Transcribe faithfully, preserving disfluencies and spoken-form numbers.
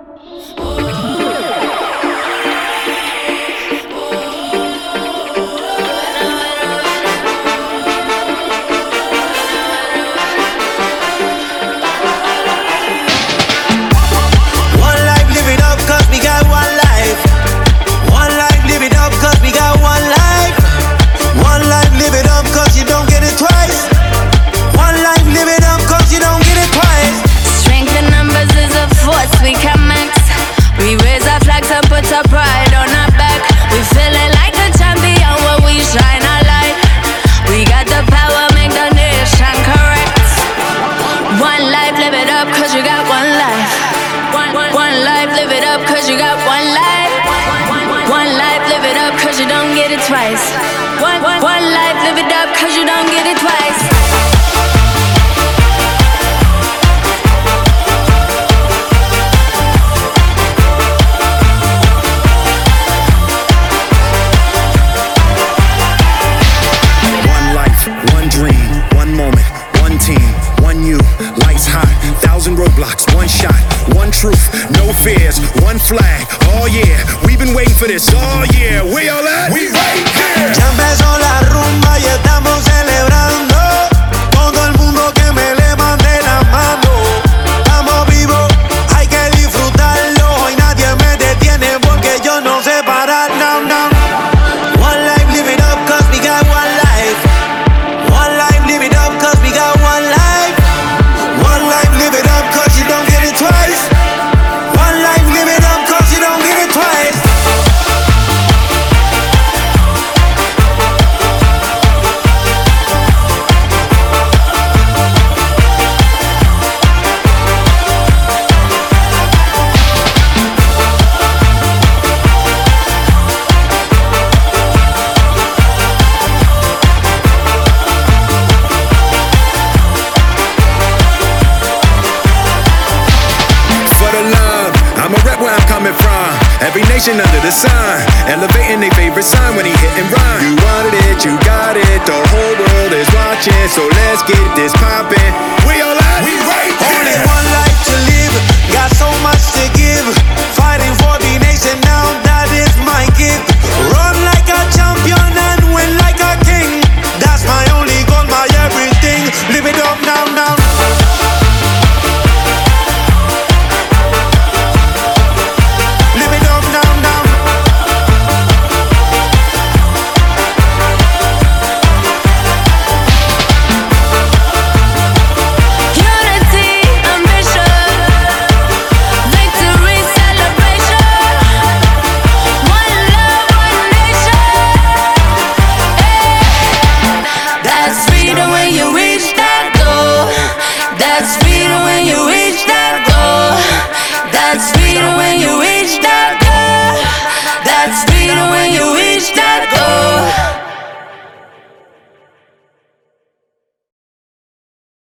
Twice. One, one, one life, live it up, cause you don't get it twice. One life, one dream, one moment, one team, one you, lights hot, thousand roadblocks, one shot, one truth, no fears, one flag, oh yeah, we've been waiting for this, oh yeah, where y'all at? We right here! Ya empezó la rumba y estamos celebrando. Todo el mundo que me levante la mano. Estamos vivos, hay que disfrutarlo. Y nadie me detiene porque yo no sé parar, no, no. One life, live it up, cause we got one life. One life, live it up, cause we got one life. One life, live it up, cause you don't get it twice. One life, live it up, cause you don't get it twice. Every nation under the sun, elevating their favorite sign when he hit and rhyme. You wanted it, you got it, the whole world is watching, so let's get this poppin'. We all at? We right here. Only one life to live, got so much to give. Fighting for the nation now, that is my gift. Run like a champion and win like a king. That's my only goal, my everything. Live it up now, now. That's freedom when you reach that goal. That's freedom when you reach